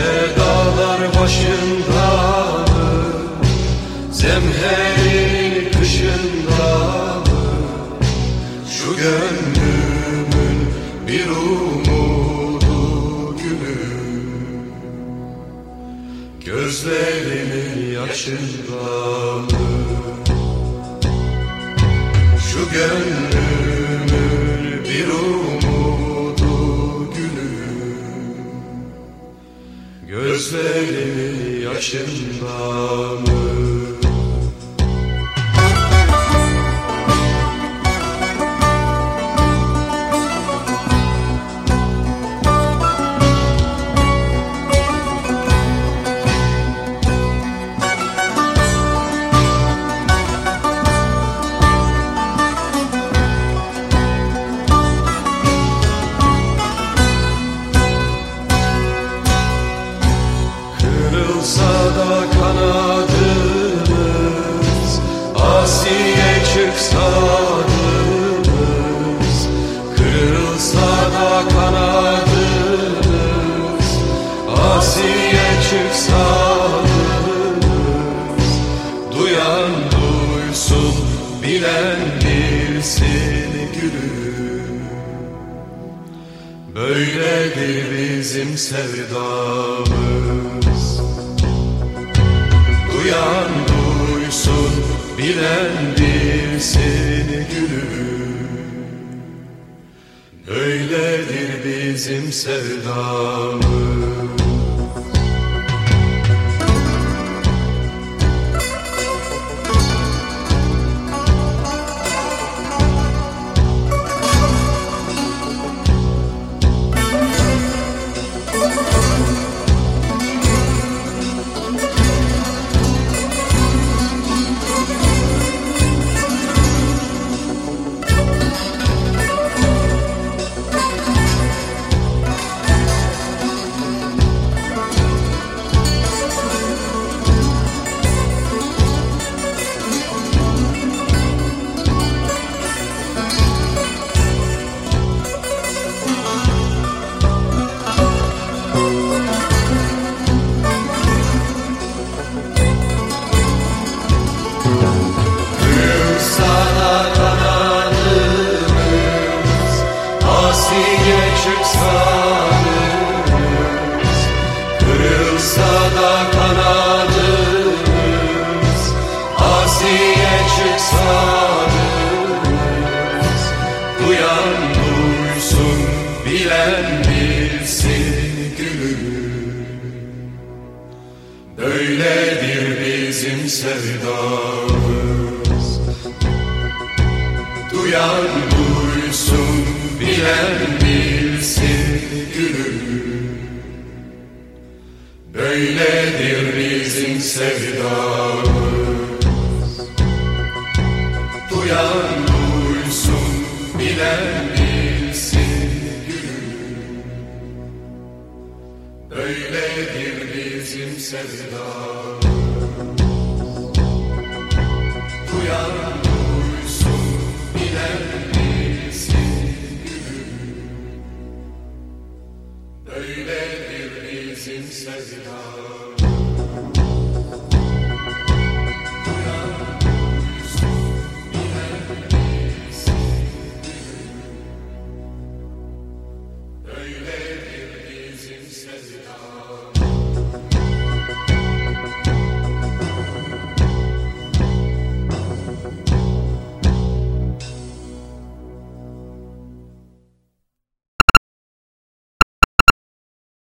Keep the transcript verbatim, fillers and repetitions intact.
dağlar başında mı, zemherin kışında mı, şu gönlümün bir umudu gülüm, gözlerimin yaşında mı, şu gönlümün bir umudu gülüm, gözlerimin yaşında mı? Kırılsa da kanadımız, asiye çıksa adımız, kırılsa da kanadımız, asiye çıksa adımız, duyan duysun, bilen bilsin gülüm, böyledir bizim sevdamız. Duyan duysun, bilen bilsin gülüm, böyledir bizim sevdamız. Kırılsa da kanadımız, asiye çıksa adımız, duyan duysun, bilen bilsin gülüm, böyledir bizim sevdamız. Duyan duysun, bilen bilsin gülüm, böyledir bizim sevdamız. Duyan duysun, bilen bilsin gülüm, böyledir bizim sevdamız. Duyan duysun, bilen bilsin gülüm, böyledir bizim sevdamız. Duyan duysun, bilen bilsin gülüm, böyledir bizim sevdamız.